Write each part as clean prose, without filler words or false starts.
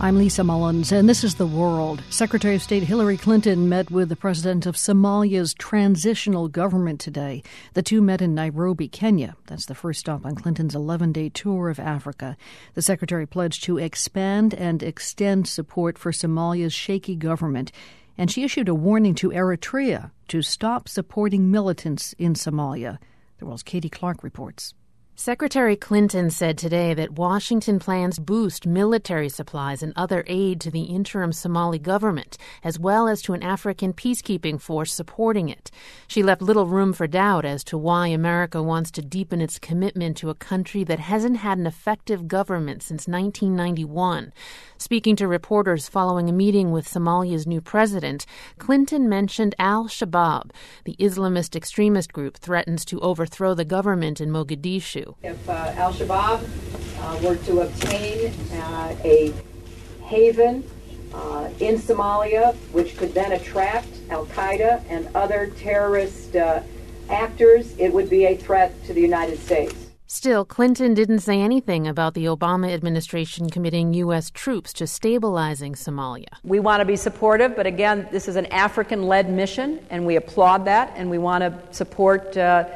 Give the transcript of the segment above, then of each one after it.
I'm Lisa Mullins, and this is The World. Secretary of State Hillary Clinton met with the president of Somalia's transitional government today. The two met in Nairobi, Kenya. That's the first stop on Clinton's 11-day tour of Africa. The secretary pledged to expand and extend support for Somalia's shaky government, and she issued a warning to Eritrea to stop supporting militants in Somalia. The World's Katie Clark reports. Secretary Clinton said today that Washington plans to boost military supplies and other aid to the interim Somali government, as well as to an African peacekeeping force supporting it. She left little room for doubt as to why America wants to deepen its commitment to a country that hasn't had an effective government since 1991. Speaking to reporters following a meeting with Somalia's new president, Clinton mentioned al-Shabaab. The Islamist extremist group threatens to overthrow the government in Mogadishu. If al-Shabaab were to obtain a haven in Somalia, which could then attract al-Qaeda and other terrorist actors, it would be a threat to the United States. Still, Clinton didn't say anything about the Obama administration committing U.S. troops to stabilizing Somalia. We want to be supportive, but again, this is an African-led mission, and we applaud that, and we want to support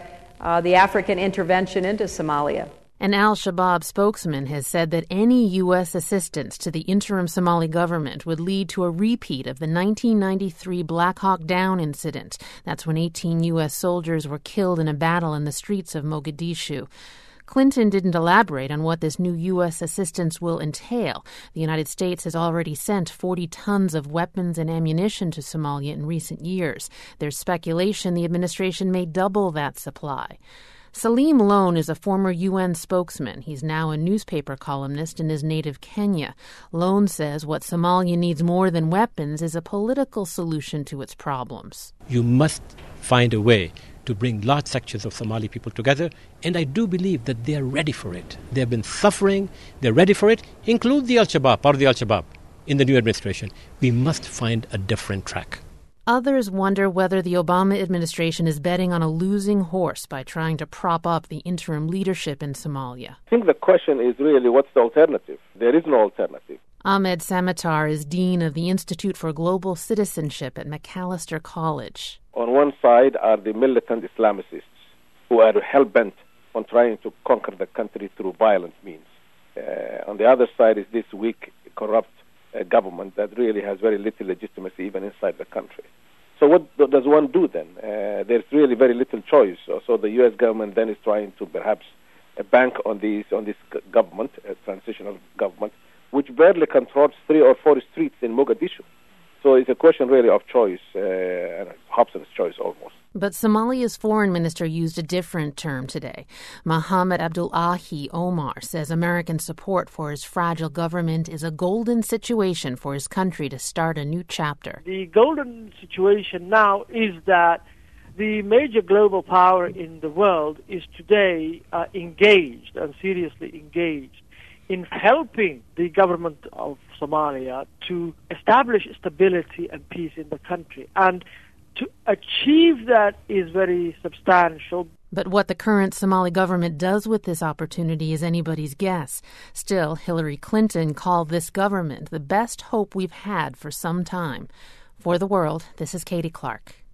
the African intervention into Somalia. An al-Shabaab spokesman has said that any U.S. assistance to the interim Somali government would lead to a repeat of the 1993 Black Hawk Down incident. That's when 18 U.S. soldiers were killed in a battle in the streets of Mogadishu. Clinton didn't elaborate on what this new U.S. assistance will entail. The United States has already sent 40 tons of weapons and ammunition to Somalia in recent years. There's speculation the administration may double that supply. Salim Lone is a former UN spokesman. He's now a newspaper columnist in his native Kenya. Lone says what Somalia needs more than weapons is a political solution to its problems. You must find a way to bring large sections of Somali people together, and I do believe that they are ready for it. They have been suffering, they're ready for it, include the al-Shabaab, part of the al-Shabaab, in the new administration. We must find a different track. Others wonder whether the Obama administration is betting on a losing horse by trying to prop up the interim leadership in Somalia. I think the question is really, what's the alternative? There is no alternative. Ahmed Samatar is dean of the Institute for Global Citizenship at Macalester College. On one side are the militant Islamicists who are hell-bent on trying to conquer the country through violent means. On the other side is this weak, corrupt government that really has very little legitimacy even inside the country. So what does one do then? There's really very little choice. So the U.S. government then is trying to perhaps bank on this government, a transitional government, which barely controls 3 or 4 streets in Mogadishu. So it's a question really of choice, and Hobson's choice almost. But Somalia's foreign minister used a different term today. Mohammed Abdullahi Omar says American support for his fragile government is a golden situation for his country to start a new chapter. The golden situation now is that the major global power in the world is today engaged and seriously engaged in helping the government of Somalia to establish stability and peace in the country. And to achieve that is very substantial. But what the current Somali government does with this opportunity is anybody's guess. Still, Hillary Clinton called this government the best hope we've had for some time. For The World, this is Katie Clark.